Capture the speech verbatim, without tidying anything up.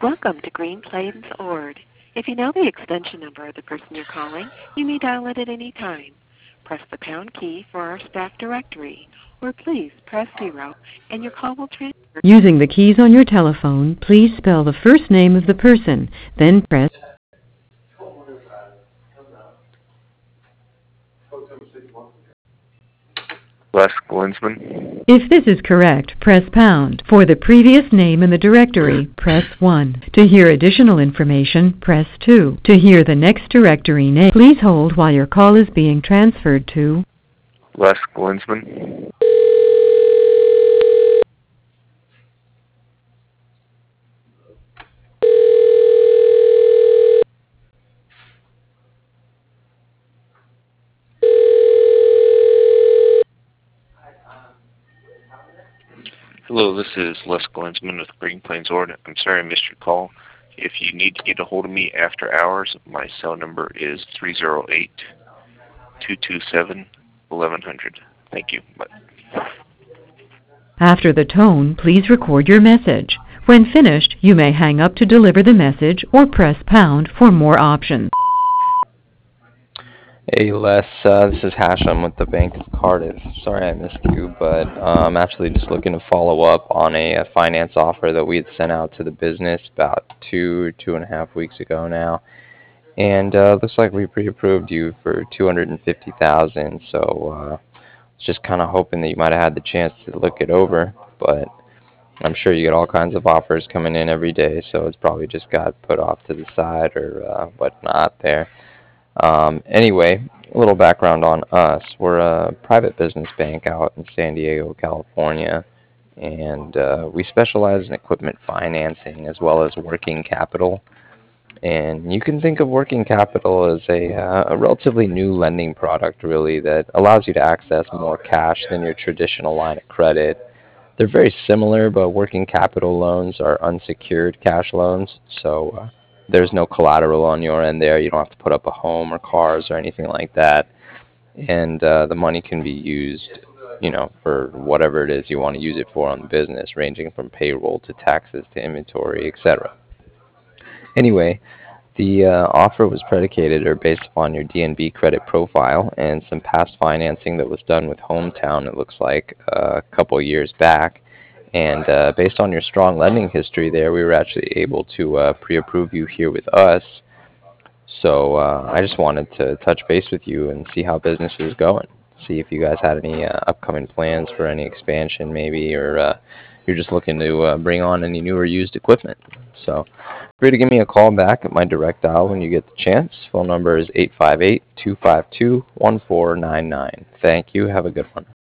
Welcome to Green Plains Ord. If you know the extension number of the person you're calling, you may dial it at any time. Press the pound key for our staff directory, or please press zero and your call will transfer. Using the keys on your telephone, please spell the first name of the person, then press. Les Glinsman. If this is correct, press pound. For the previous name in the directory, press one. To hear additional information, press two. To hear the next directory name, please hold while your call is being transferred to Les Glinsman. Hello, this is Les Glinsman with Green Plains Ord. I'm sorry I missed your call. If you need to get a hold of me after hours, my cell number is three zero eight, two two seven, eleven hundred. Thank you. Bye. After the tone, please record your message. When finished, you may hang up to deliver the message or press pound for more options. Hey Les, uh, this is Hashem with the Bank of Cardiff. Sorry I missed you, but uh, I'm actually just looking to follow up on a, a finance offer that we had sent out to the business about two, two and a half weeks ago now. And uh, looks like we pre-approved you for two hundred fifty thousand dollars, so uh, just kind of hoping that you might have had the chance to look it over, but I'm sure you get all kinds of offers coming in every day, so it's probably just got put off to the side or uh, whatnot there. Um, anyway, a little background on us. We're a private business bank out in San Diego, California, and uh, we specialize in equipment financing as well as working capital. And you can think of working capital as a, uh, a relatively new lending product, really, that allows you to access more cash than your traditional line of credit. They're very similar, but working capital loans are unsecured cash loans, so uh, there's no collateral on your end there. You don't have to put up a home or cars or anything like that. And uh, the money can be used, you know, for whatever it is you want to use it for on the business, ranging from payroll to taxes to inventory, et cetera. Anyway, the uh, offer was predicated or based upon your D N B credit profile and some past financing that was done with Hometown, it looks like, uh, a couple of years back. And uh, based on your strong lending history there, we were actually able to uh, pre-approve you here with us. So uh, I just wanted to touch base with you and see how business is going. See if you guys had any uh, upcoming plans for any expansion maybe, or uh, you're just looking to uh, bring on any new or used equipment. So free to give me a call back at my direct dial when you get the chance. Phone number is eight five eight, two five two, one four nine nine. Thank you. Have a good one.